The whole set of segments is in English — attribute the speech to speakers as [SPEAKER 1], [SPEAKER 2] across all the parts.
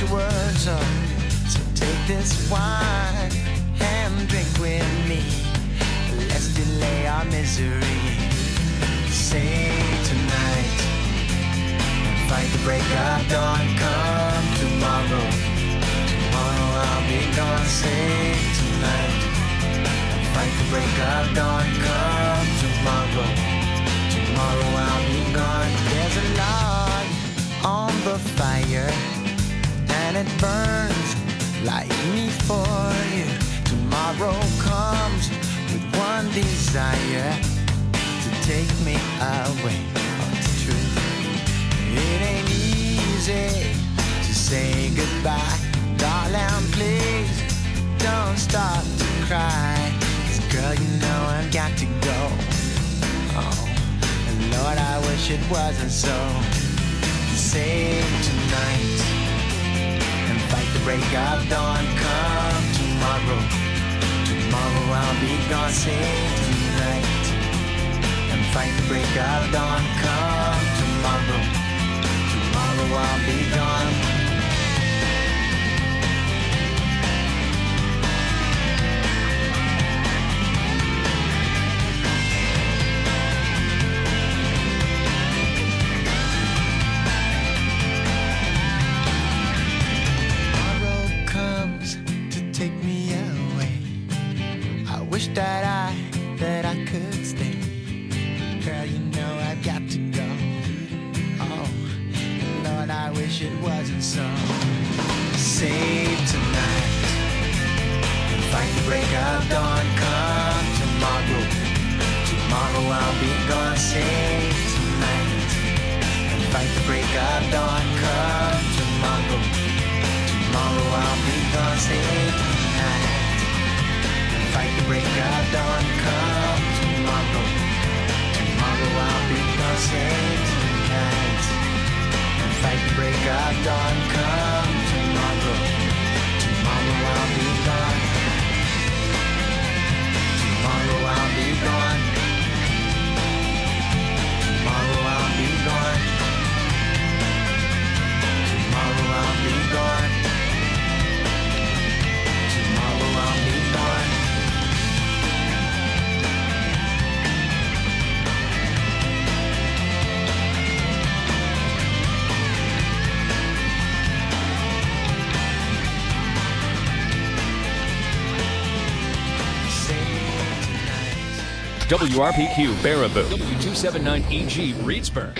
[SPEAKER 1] your words up. So take this wine and drink with me. Let's delay our misery. Say tonight, fight the break of dawn. Come tomorrow, tomorrow I'll be gone. Say tonight, fight the break of dawn. Come tomorrow, tomorrow I'll be gone. There's a log on the fire and it burns like me for you. Tomorrow comes with one desire, to take me away. Oh, it's true. It ain't easy to say goodbye. Darling, please don't start to cry. 'Cause girl, you know I've got to go. Oh, and Lord, I wish it wasn't so. Save tonight and fight the break of dawn. Come tomorrow, tomorrow I'll be gone. Save tonight and fight the break of dawn. Come tomorrow, tomorrow I'll be gone. That I could stay. Girl, you know I've got to go. Oh, Lord, I wish it wasn't so. Save tonight and fight the break of dawn. Come tomorrow, tomorrow I'll be gone. Save tonight and fight the break of dawn. Come tomorrow, tomorrow I'll be gone. Save tonight, fight the break of dawn. Come tomorrow, tomorrow I'll be gone. Save tonight and fight the break of dawn. Come tomorrow, tomorrow I'll be gone. Tomorrow I'll be gone. Tomorrow I'll be gone. Tomorrow I'll be gone. Tomorrow I'll be gone.
[SPEAKER 2] WRPQ Baraboo, W279EG Reedsburg.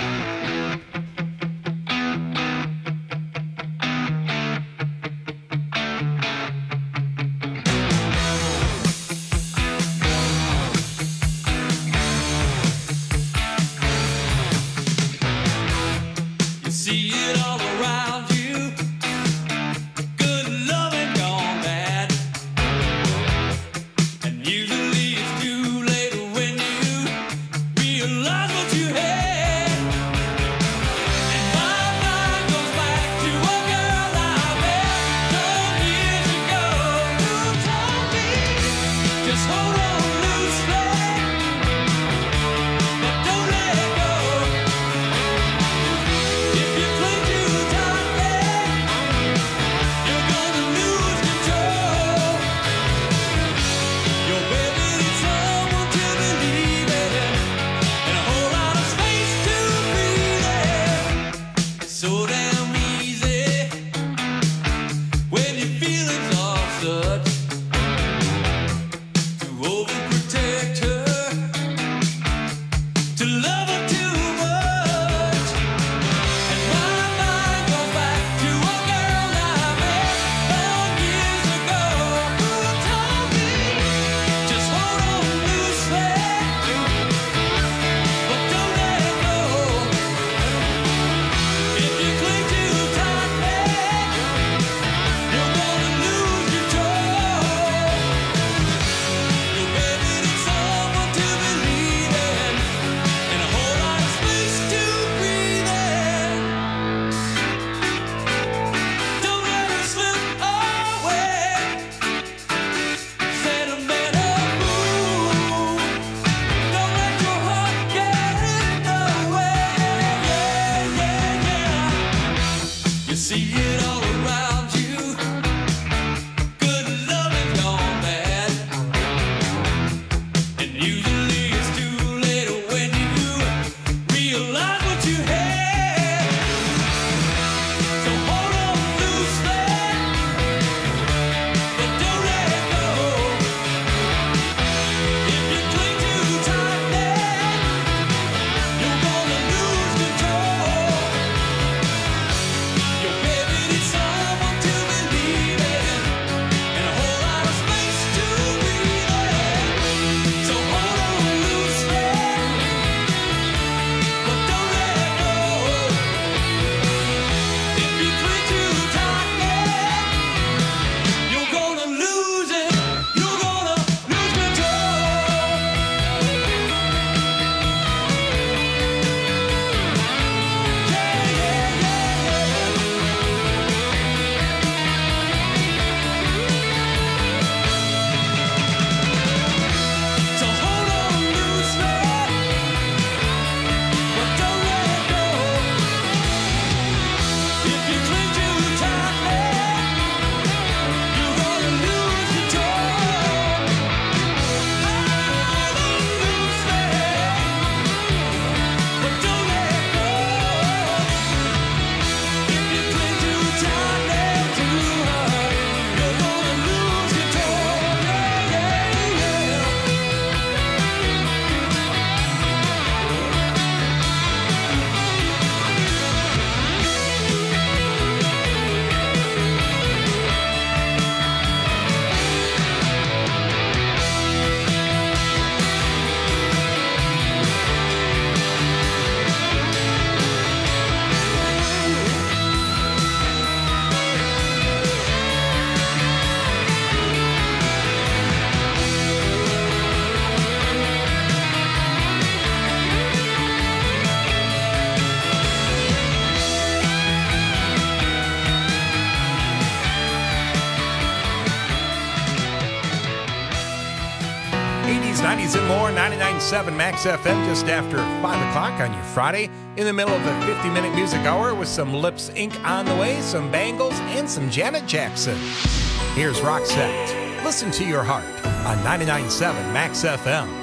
[SPEAKER 3] Realize what you had. 90s and more, 99.7 Max FM, just after 5 o'clock on your Friday, in the middle of a 50-minute music hour with some Lips Inc. on the way, some Bangles, and some Janet Jackson. Here's Roxette. Listen to your heart on 99.7 Max FM.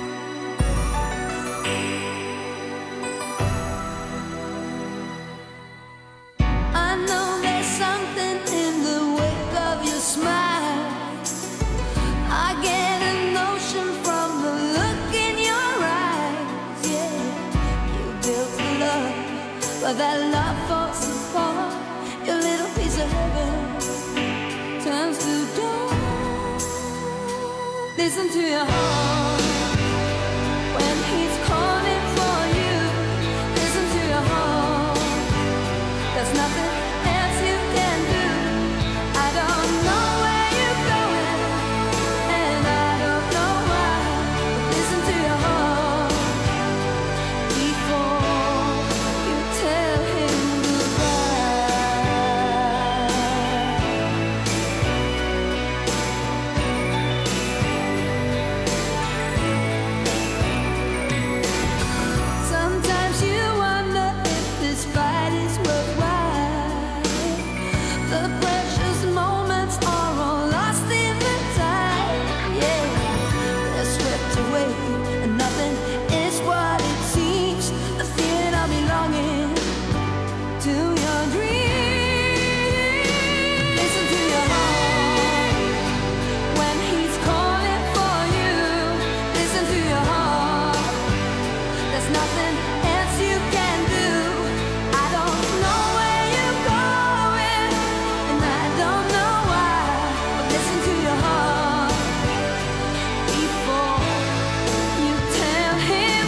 [SPEAKER 4] That love falls apart, your little piece of heaven turns to dawn. Listen to your heart when he's calling for you. Listen to your heart, there's nothing else you can do. I don't know where you're going, and I don't know why, but listen to your heart before tell him sometimes you wonder if this fight is worthwhile. The precious moments are all lost in the tide. Yeah, they're swept away, and nothing is what it seems. The feeling of belonging to your dream. Listen to your heart when he's calling for you. Listen to your heart, there's nothing else you can do. I don't know where you're going, and I don't know why, but listen to your heart before you tell him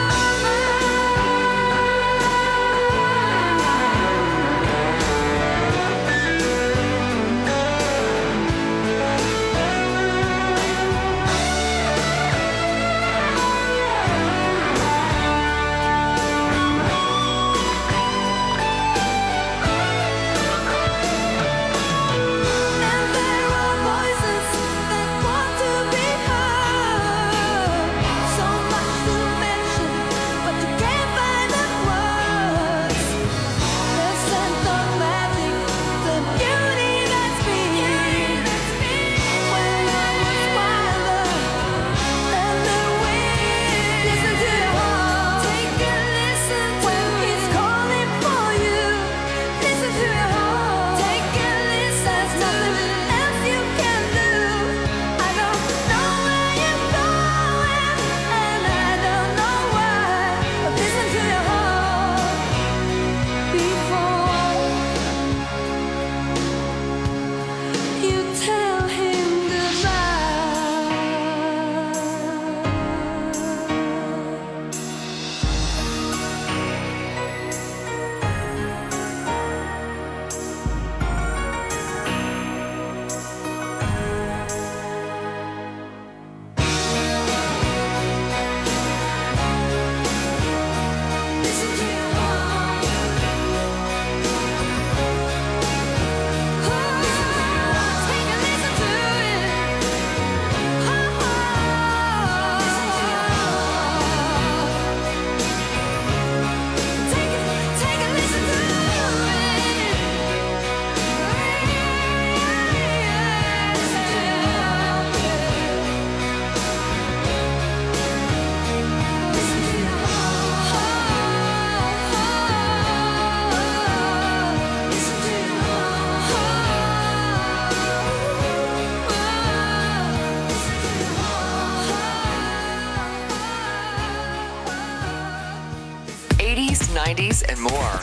[SPEAKER 5] and more.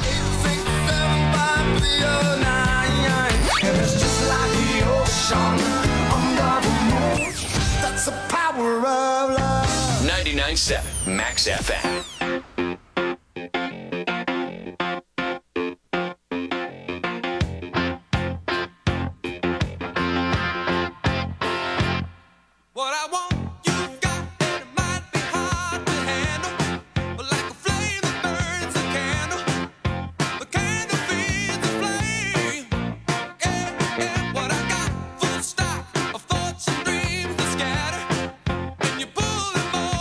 [SPEAKER 1] It's just like the ocean under the moon. That's the power of love.
[SPEAKER 2] 99.7 Max FM.
[SPEAKER 6] Full stock of thoughts and dreams that scatter, and you pull them all.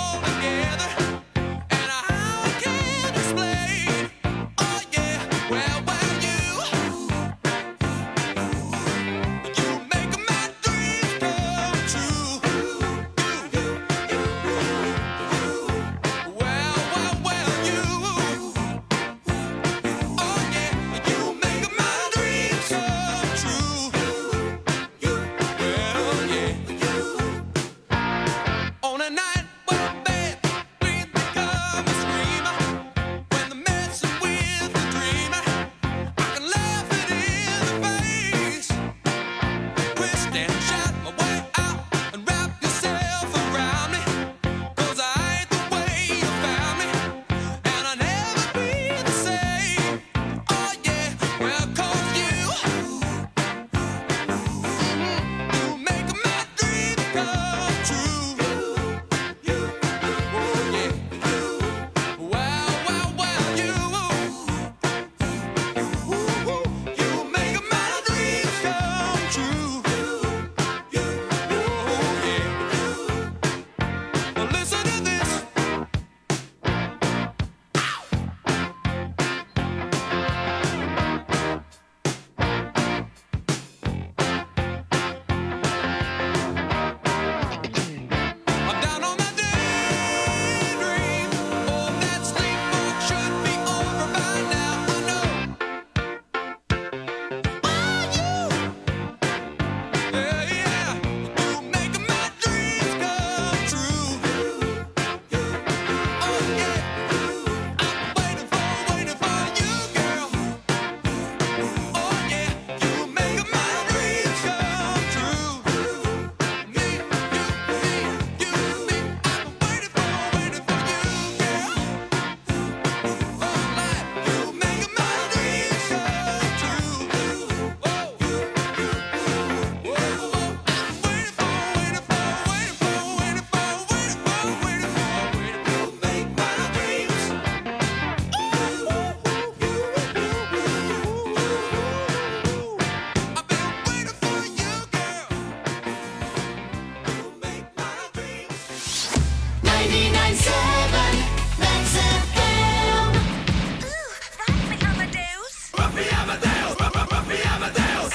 [SPEAKER 4] Max FM.
[SPEAKER 6] Rock me, Amadeus. Rock me, Amadeus. Rock me, Amadeus.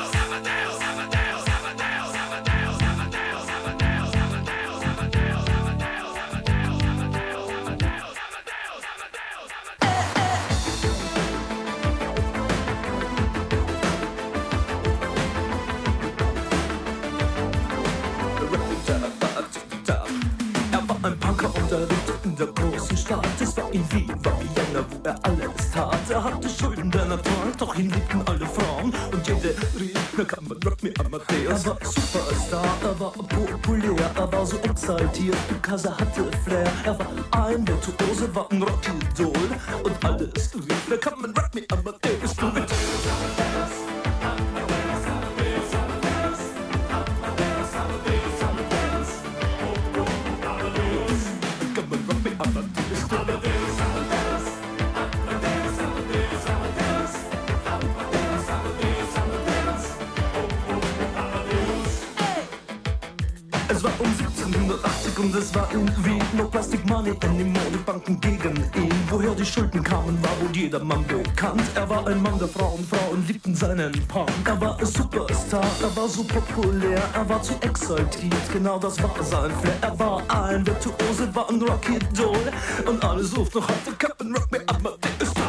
[SPEAKER 7] In der großen Stadt, es war in Wien, war Vienna, wo er alles tat. Er hatte Schulden der Natur, doch ihn liebten alle Frauen. Und jede rief, na kann man Rock me Amadeus. Er war Superstar, er war populär, er war so exaltiert, because er hatte Flair. Er war ein Virtuose, war ein Rockidol. Und alles rief, na kann man Rock me Amadeus. Du mit Es war um 1780 und es war in Wien. No Plastic Money anymore, die Banken gegen ihn. Woher die Schulden kamen, war wohl jedermann bekannt. Er war ein Mann der Frauen, Frauen liebten seinen Punk. Er war ein Superstar, er war so populär, er war zu exaltiert, genau das war sein Flair. Er war ein Virtuose, war ein Rockidol. Und alle suchten noch heute Captain Rock me Amadeus.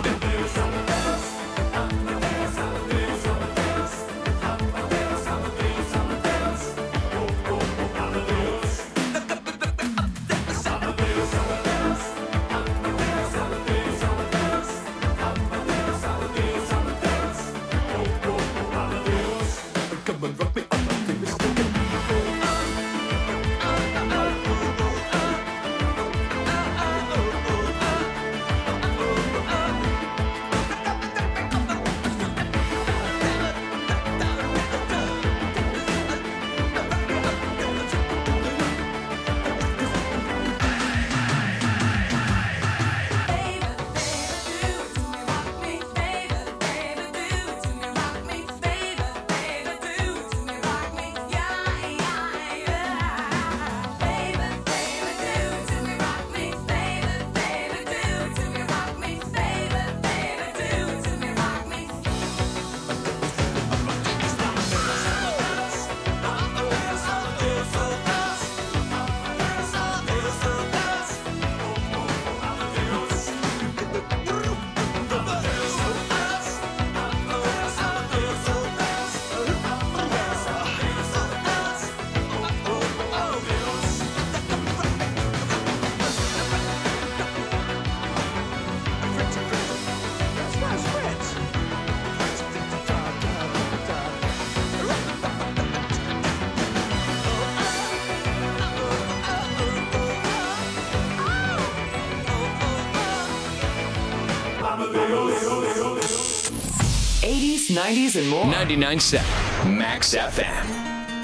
[SPEAKER 5] '80s, '90s, and more.
[SPEAKER 2] 99.7 Max FM.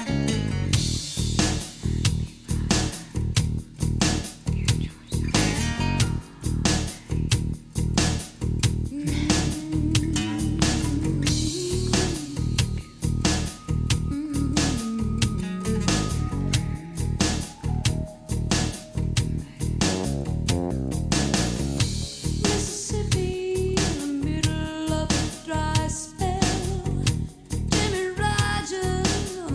[SPEAKER 4] Mississippi, in the middle of a dry spell. Jimmy Rogers on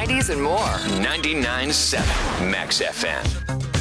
[SPEAKER 5] 90s, and more.
[SPEAKER 2] 99.7 Max FM.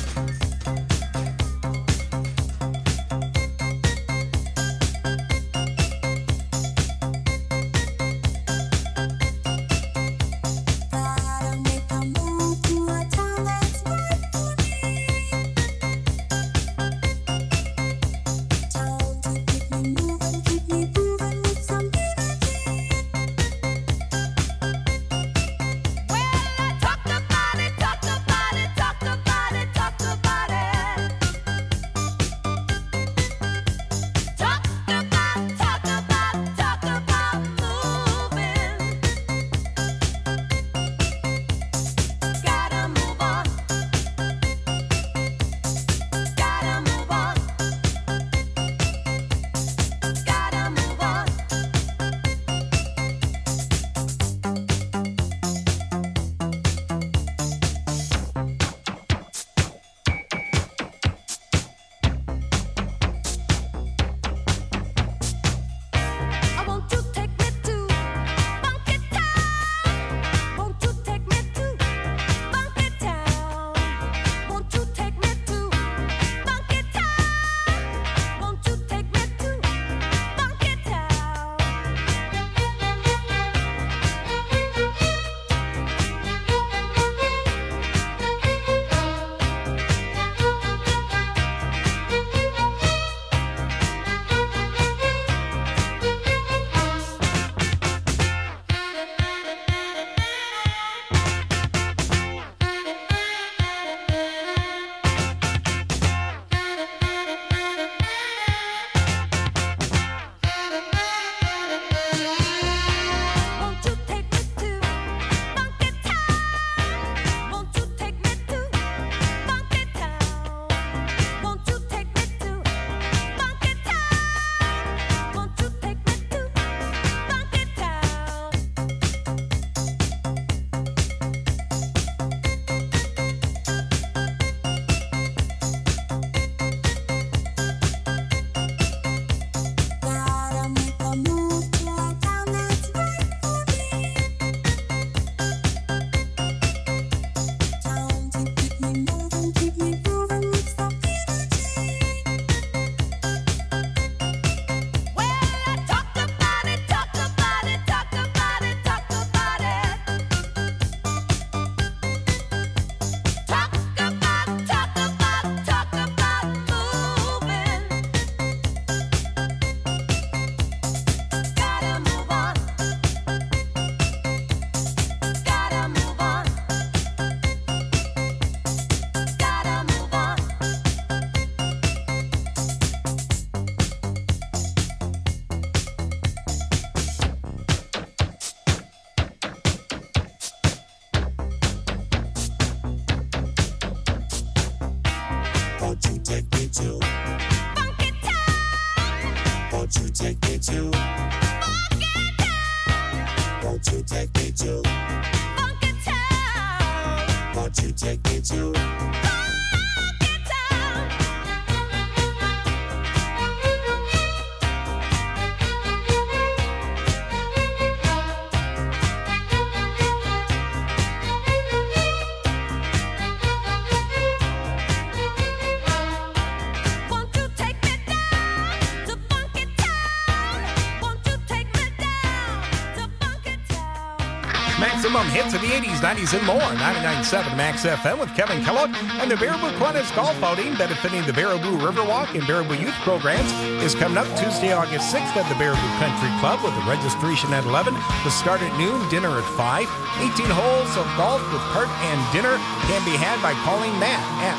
[SPEAKER 3] Maximum hits of the 80s, 90s, and more. 99.7 Max FM with Kevin Kellogg and the Baraboo Kiwanis Golf Outing benefiting the Baraboo Riverwalk and Baraboo Youth Programs is coming up Tuesday, August 6th at the Baraboo Country Club with the registration at 11. The start at noon, dinner at 5. 18 holes of golf with cart and dinner can be had by calling Matt at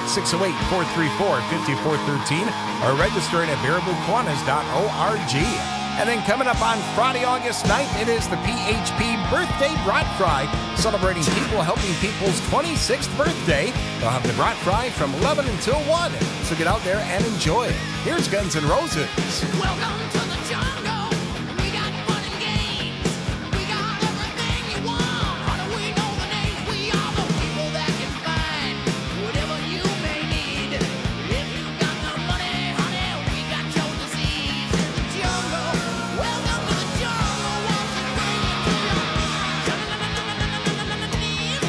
[SPEAKER 3] 608-434-5413 or registering at barabookiwanis.org. And then coming up on Friday, August 9th, it is the PHP Birthday Brat Fry, celebrating people helping people's 26th birthday. They'll have the Brat Fry from 11 until 1, so get out there and enjoy it. Here's Guns N' Roses.
[SPEAKER 8] Welcome to the jungle. We got fun and games. We got everything you want. How do we know the names? We are the people that can find whatever you may need. If you got the money, honey, we got your disease in the jungle. Welcome to the jungle. Won't you bring it to your knees?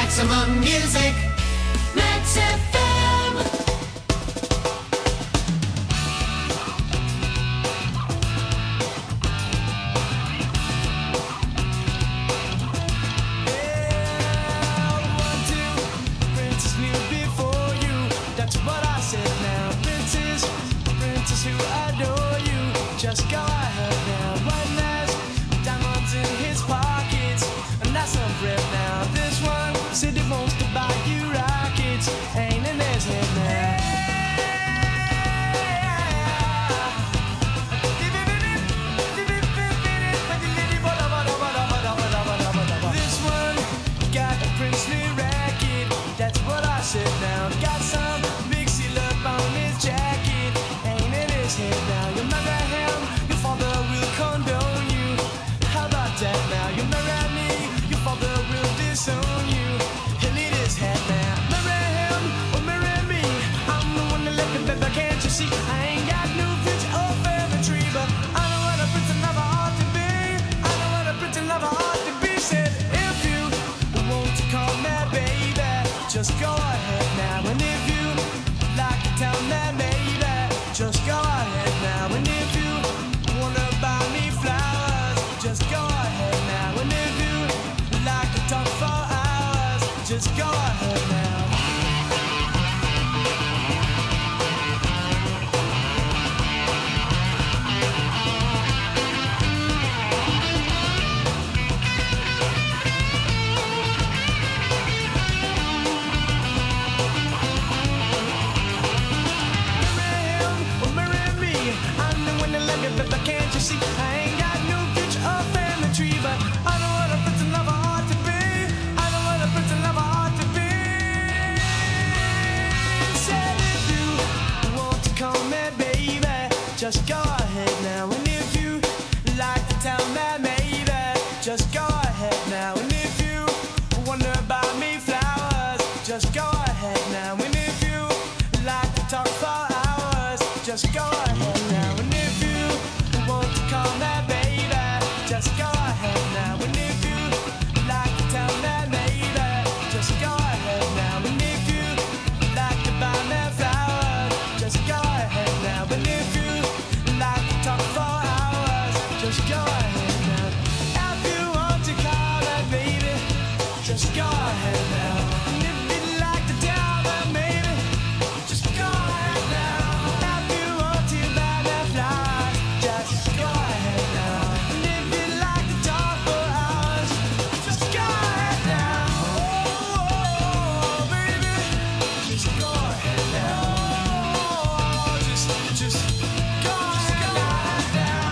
[SPEAKER 9] Maximum music, Max FM.
[SPEAKER 10] Who adore you, just go ahead now. One has diamonds in his pockets, and that's some breath now. This one said he wants to buy you rockets, ain't in his head now. This one got a princely racket, that's what I said now. Got some big seal up on his jacket, ain't in his head now. You marry him, your father will condone you. How about that now? You marry me, your father will disown you. He'll eat his head now. Marry him or marry me, I'm the one that left the baby, can't you see? I ain't got no future or family tree, but I know what a prince and lover ought to be. I know what a prince and lover ought to be. Said if you want to call me baby, just go ahead now. And if you like to tell me maybe, just go ahead now. And if you wanna buy me flowers, just go ahead now. And if you like to talk for hours, just go ahead now. But can't you see? I ain't got no future or family tree, but I know what a prince and lover ought to be. I know what a prince and lover ought to be. Said if you want to call me baby, just go ahead now. And if you like to tell me maybe, just go ahead now. And if you wonder about me flowers, just go ahead now. And if you like to talk for hours, just go ahead now. And if you want to call me baby, just go ahead now. And if you like to tell me maybe, just go ahead now. And if you like to buy me flowers, just go ahead now. And if you like to talk for hours, just go ahead now. If you want to call me baby, just go ahead now. And if you like to tell me maybe, just go ahead now. If you want to buy me flowers, just go ahead now. And if you like to talk for hours, just go ahead now. Oh, baby, just go ahead now. Oh, just go ahead now.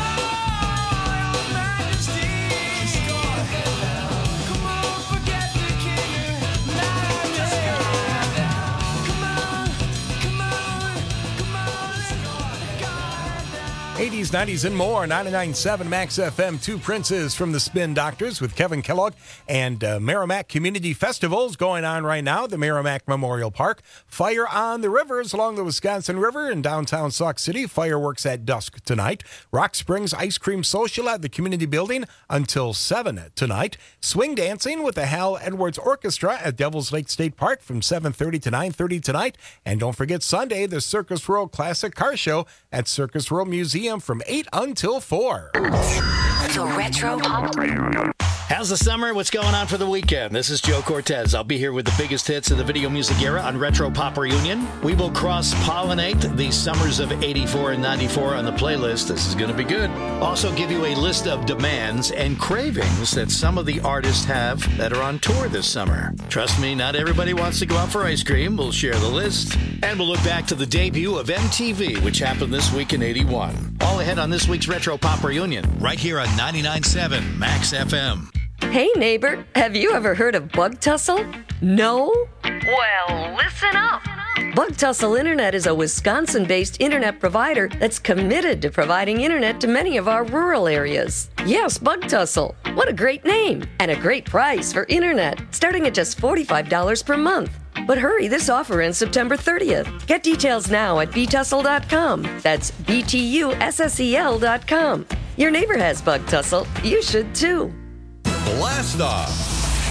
[SPEAKER 10] Oh, your majesty, just go ahead now. Come on, forget the king. Now just go ahead now. Come on, come on, come on, let's go ahead now.
[SPEAKER 3] 80s, 90s, and more. 99.7 Max FM. Two Princes from the Spin Doctors with Kevin Kellogg and Merrimack Community Festivals going on right now. The Merrimack Memorial Park. Fire on the Rivers along the Wisconsin River in downtown Sauk City. Fireworks at dusk tonight. Rock Springs Ice Cream Social at the Community Building until 7 tonight. Swing dancing with the Hal Edwards Orchestra at Devil's Lake State Park from 7:30 to 9:30 tonight. And don't forget Sunday, the Circus World Classic Car Show at Circus World Museum from 8 until 4.
[SPEAKER 5] The Retro Pop.
[SPEAKER 11] How's the summer? What's going on for the weekend? This is Joe Cortez. I'll be here with the biggest hits of the video music era on Retro Pop Reunion. We will cross-pollinate the summers of 84 and 94 on the playlist. This is going to be good. Also give you a list of demands and cravings that some of the artists have that are on tour this summer. Trust me, not everybody wants to go out for ice cream. We'll share the list. And we'll look back to the debut of MTV, which happened this week in 81. All ahead on this week's Retro Pop Reunion.
[SPEAKER 12] Right here on 99.7 Max FM.
[SPEAKER 13] Hey neighbor, have you ever heard of Bug Tussle? No? Well, listen up. Bug Tussle Internet is a Wisconsin-based internet provider that's committed to providing internet to many of our rural areas. Yes, Bug Tussle. What a great name and a great price for internet, starting at just $45 per month. But hurry, this offer ends September 30th. Get details now at btussle.com. That's BTUSSEL.com. Your neighbor has Bug Tussle. You should too.
[SPEAKER 12] Blast Off.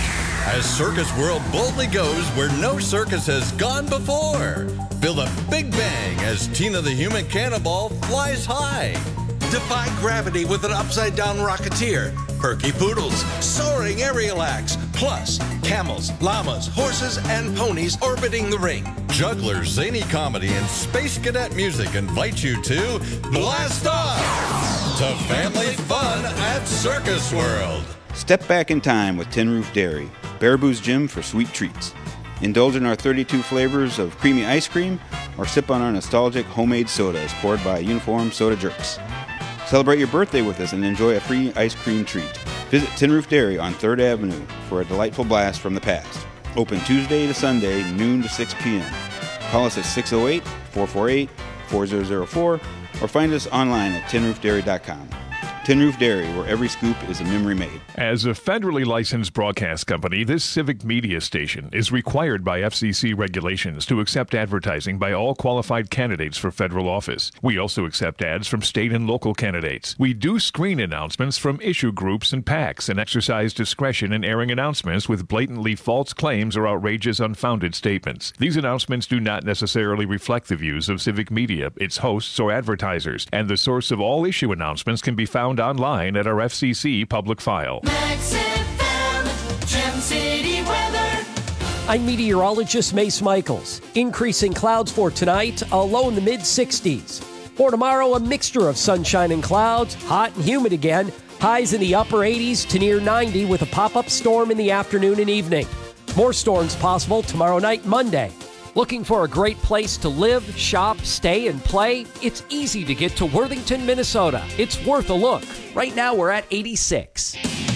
[SPEAKER 14] as Circus World boldly goes where no circus has gone before. Feel the big bang as Tina the Human Cannonball flies high.
[SPEAKER 15] Defy gravity with an upside-down rocketeer. Perky poodles, soaring aerial acts, plus camels, llamas, horses, and ponies orbiting the ring.
[SPEAKER 14] Jugglers, zany comedy, and space cadet music invite you to blast off to family fun at Circus World.
[SPEAKER 16] Step back in time with Tin Roof Dairy, Baraboo's Gym for sweet treats. Indulge in our 32 flavors of creamy ice cream or sip on our nostalgic homemade sodas poured by uniformed soda jerks. Celebrate your birthday with us and enjoy a free ice cream treat. Visit Tin Roof Dairy on 3rd Avenue for a delightful blast from the past. Open Tuesday to Sunday, noon to 6 p.m. Call us at 608-448-4004 or find us online at tinroofdairy.com. Tin Roof Dairy, where every scoop is a memory made.
[SPEAKER 17] As a federally licensed broadcast company, this civic media station is required by FCC regulations to accept advertising by all qualified candidates for federal office. We also accept ads from state and local candidates. We do screen announcements from issue groups and PACs and exercise discretion in airing announcements with blatantly false claims or outrageous, unfounded statements. These announcements do not necessarily reflect the views of civic media, its hosts, or advertisers, and the source of all issue announcements can be found online at our FCC public file.
[SPEAKER 9] Max FM, Gem City weather.
[SPEAKER 18] I'm meteorologist Mace Michaels. Increasing clouds for tonight, a low in the mid-60s. For tomorrow, a mixture of sunshine and clouds, hot and humid again, highs in the upper 80s to near 90 with a pop-up storm in the afternoon and evening. More storms possible tomorrow night, Monday. Looking for a great place to live, shop, stay, and play? It's easy to get to Worthington, Minnesota. It's worth a look. Right now, we're at 86.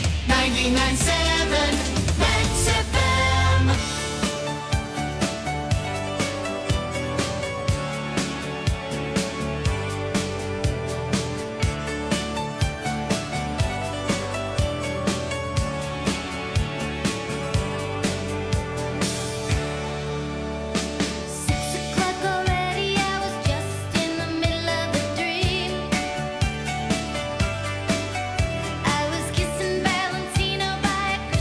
[SPEAKER 9] 99.7 Max FM.
[SPEAKER 4] I was kissing Valentino by a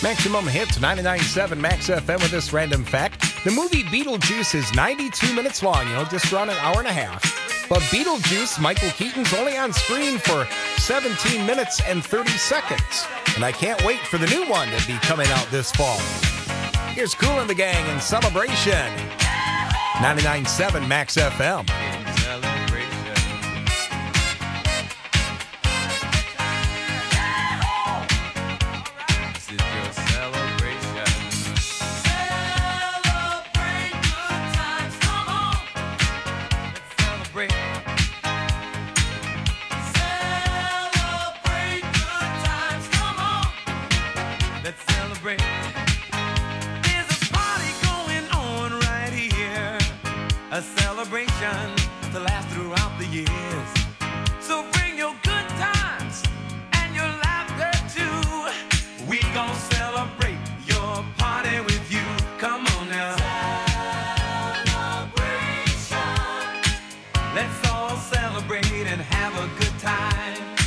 [SPEAKER 3] Maximum Hits 99.7 Max FM with this random fact. The movie Beetlejuice is 92 minutes long, just around an hour and a half. But Beetlejuice, Michael Keaton's only on screen for 17 minutes and 30 seconds. And I can't wait for the new one to be coming out this fall. Here's Kool and the Gang in Celebration. 99.7 Max FM.
[SPEAKER 10] A celebration to last throughout the years. So bring your good times and your laughter too. We gon' celebrate your party with you. Come on now. Celebration. Let's all celebrate and have a good time.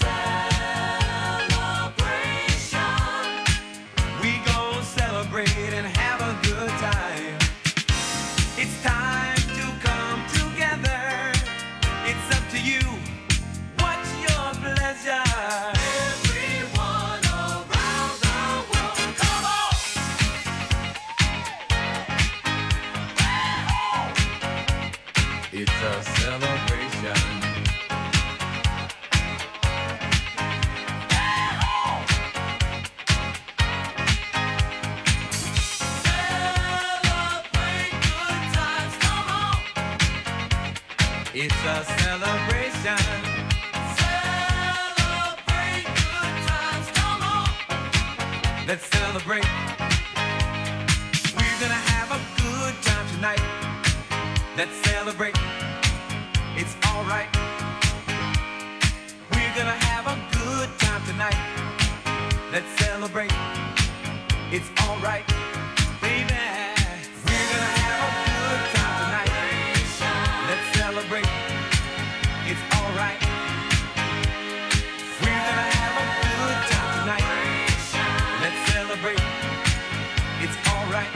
[SPEAKER 10] Celebration. We gon' celebrate and have a good time. It's time. Everyone around the world, come on! It's a celebration. Celebrate good times, come on! It's a celebration. Let's celebrate. We're gonna have a good time tonight. Let's celebrate. It's alright. We're gonna have a good time tonight. Let's celebrate. It's alright. Baby, we're gonna have a good time tonight. Let's celebrate. It's alright. We're gonna have a good time tonight. Let's celebrate. It's alright.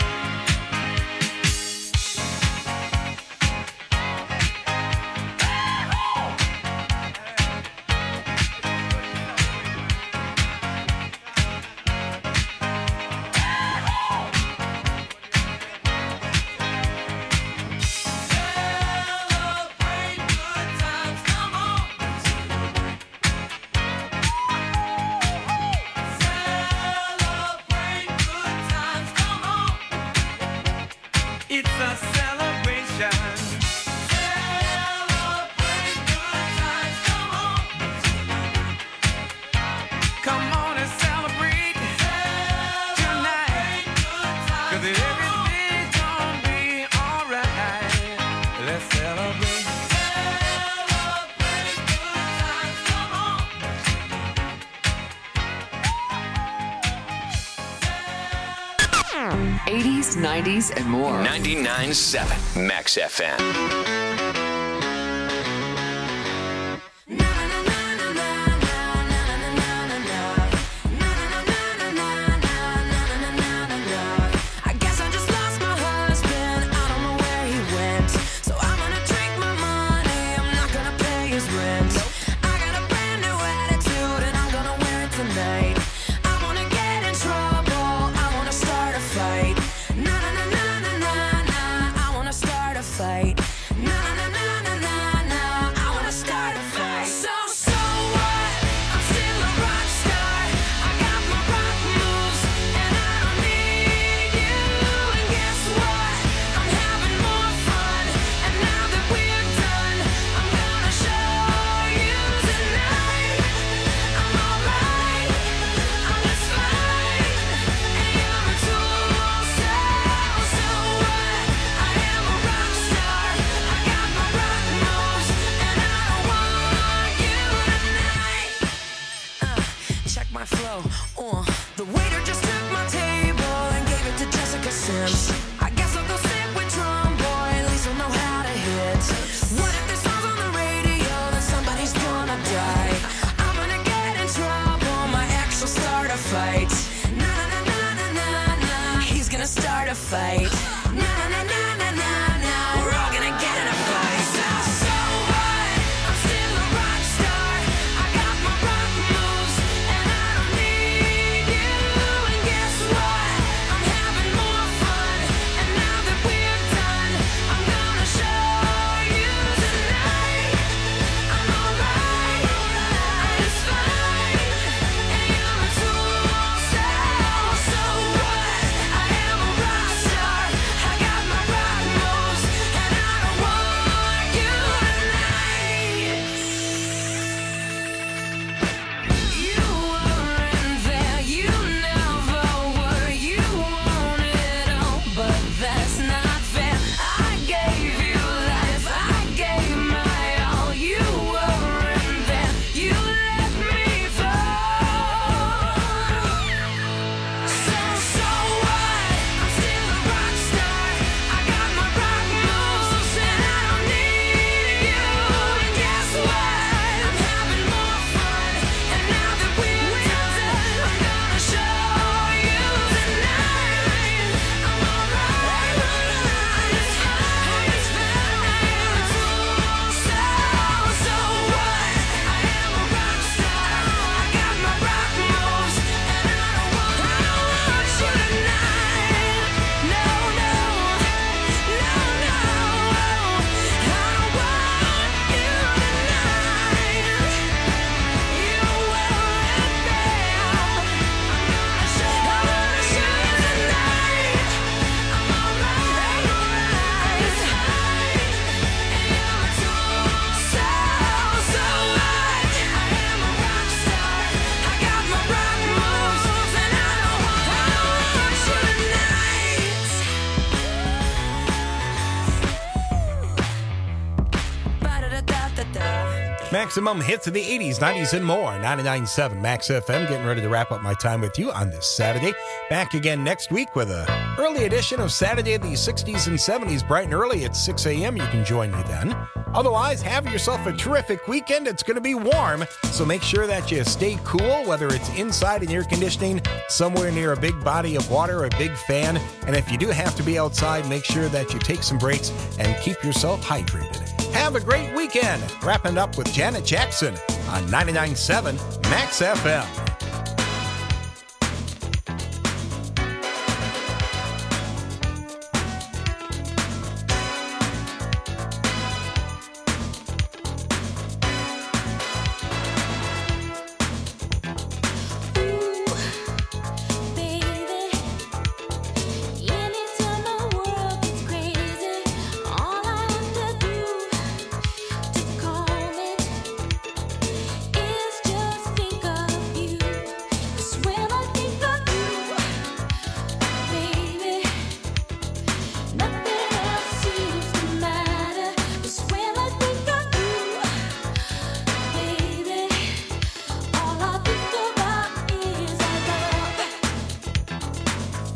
[SPEAKER 10] It's a celebration. Celebrate good times, come on. Come on and celebrate tonight. 'Cause everything's gonna be alright. Let's celebrate. Celebrate good times, come on.
[SPEAKER 19] 80s, 90s, and more.
[SPEAKER 2] 99.7 Max FM.
[SPEAKER 4] I guess I just lost my husband. I don't know where he went. So I'm gonna drink my money. I'm not gonna pay his rent. I got a brand new attitude and I'm gonna wear it tonight. I wanna get in trouble. I wanna start a fight. Na na na na na na na. I wanna start a fight. Na
[SPEAKER 8] to fight. Na na na na na na na. We're all gonna get in a fight. So what? I'm still a rock star. I got my rock moves, and I don't need you. And guess what? I'm having more fun. And now that we're done, I'm gonna show you tonight. I'm alright. It's fine. And you're a tool. So what? I am a rock star. I got my rock moves, and I don't want you tonight. You weren't there, you never were. You want it all, but that's not fair. I gave you life, I gave my all. You weren't there, you let me fall. So what? I'm still a rock star. I got my rock moves, and I don't need you. And guess what? I'm having more fun. And now that we're done, I'm gonna show you tonight. I'm alright. It's fine. It's fine. So what? I am a rock star. I got my rock moves, and I don't want you tonight. No, no, no, no. I don't want you tonight. You weren't there. I'm gonna show you tonight. I'm alright. It's fine. And you're a tool. So what? I am a rock star. I got my rock moves, and I don't want you tonight. Ba-da-da-da-da-da.
[SPEAKER 3] Maximum hits of the 80s, 90s, and more. 99.7 Max FM. Getting ready to wrap up my time with you on this Saturday. Back again next week with an early edition of Saturday of the 60s and 70s, bright and early at 6 a.m. You can join me then. Otherwise, have yourself a terrific weekend. It's going to be warm, so make sure that you stay cool, whether it's inside in air conditioning, somewhere near a big body of water, or a big fan. And if you do have to be outside, make sure that you take some breaks and keep yourself hydrated. Have a great weekend. Wrapping up with Janet Jackson on 99.7 Max FM.
[SPEAKER 4] Anytime my world gets crazy, all I have to do to calm it is just think of you. 'Cause when I think of you, baby, nothing else seems to matter. 'Cause when I think of you, baby, all I think about is our love. I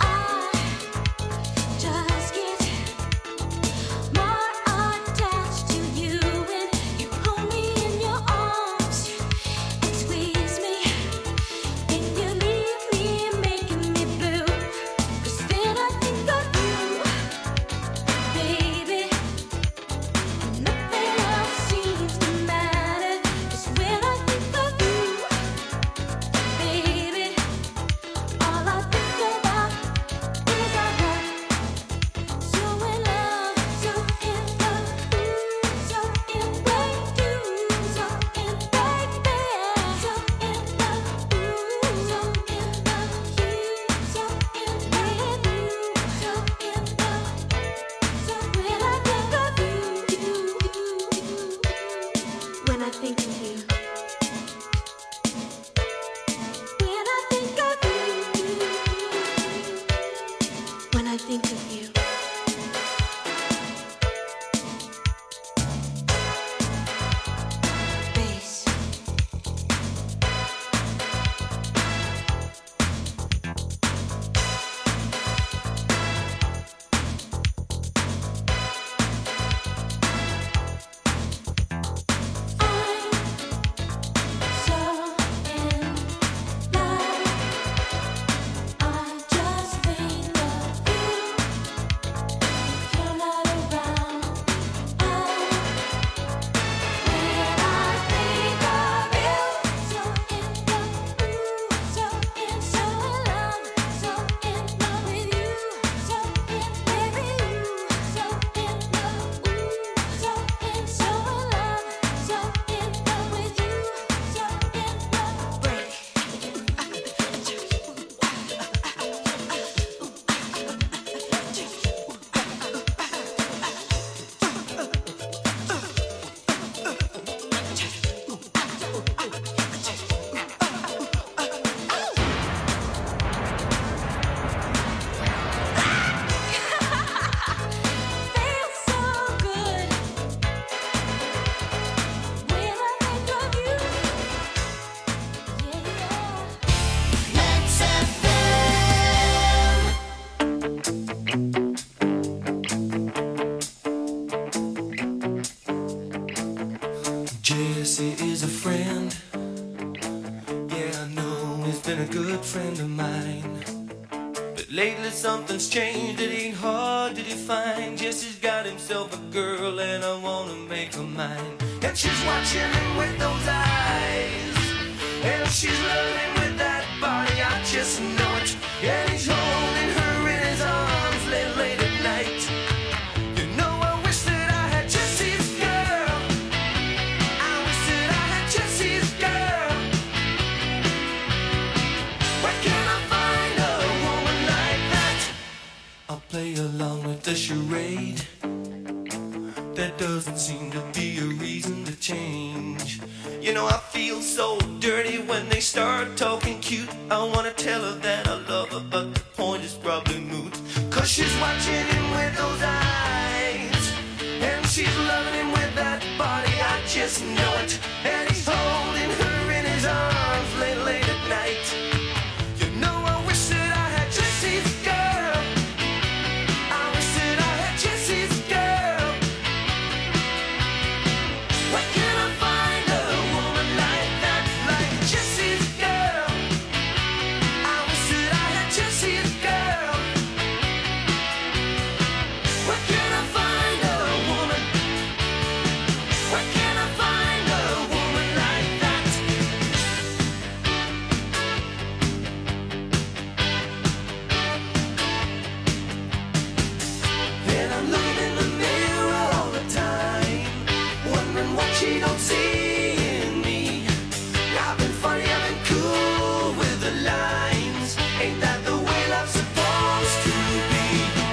[SPEAKER 4] just get more attached to you when you hold me in your arms and squeeze me. Then you leave me making me blue. 'Cause then I think of you, baby, and nothing else seems to matter. 'Cause when I think of you, baby, all I think about is our love. So in love, so in love, so in love, so in baby, so in love, so in love, so in love, so in with you, so in love. So when I think of you, when I think of you, when I think of you, when I think of you. Bass. I just think of you.
[SPEAKER 10] friend of mine. But lately something's changed, it ain't hard to define. Jesse's got himself a girl and I wanna make her mine. And she's watching him with those eyes, and she's loving him with that body, I just know it. And he's holding her in his arms late at night. You know I wish that I had Jesse's girl. I wish that I had Jesse's girl. Where can I find a woman like that? I'll play along with the charade. There doesn't seem to be a reason to change. You know I feel so dirty when they start talking cute. I wanna tell her that I love her, but the point is probably moot. Cause she's watching him with those eyes, and she's loving him with that body, I just know it. And he's holding her in his arms late at night. You know I wish that I had Jesse's girl. I wish that I had Jesse's girl. Where can I find a woman like that, like Jesse's girl? I wish that I had Jesse's girl. Where can I find a woman? Where can I find a woman like that? And I'm looking in the mirror all the time, wondering what she don't see in me. I've been funny, I've been cool with the lines. Ain't that the way love's supposed to be?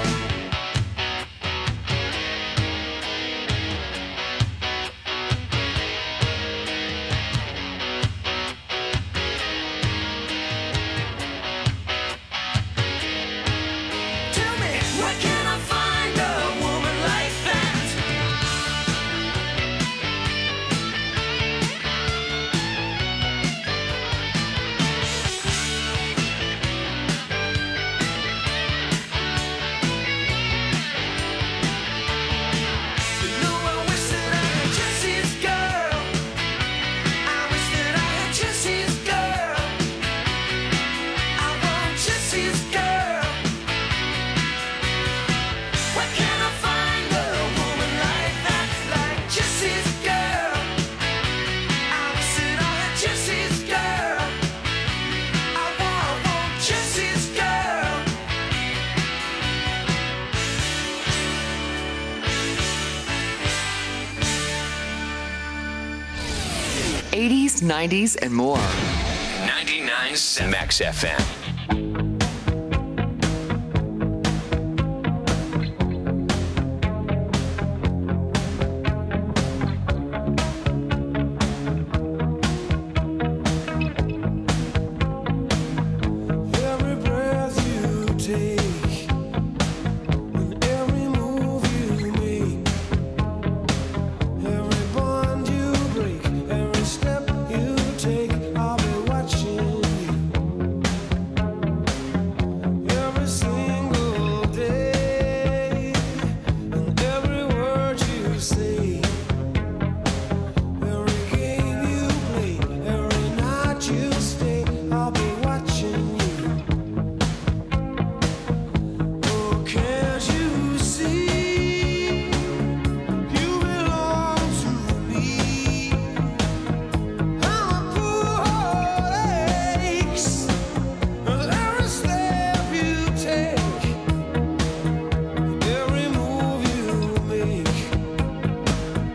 [SPEAKER 10] Tell me, where can I find a woman like that? You know I wish that I had Jesse's girl. I wish that I had Jesse's girl. I want Jesse's girl. Where can I find a woman like that, like Jesse's girl? I wish that I had Jesse's girl. I want Jesse's girl.
[SPEAKER 19] 80s, 90s, and more.
[SPEAKER 2] 99 Max FM.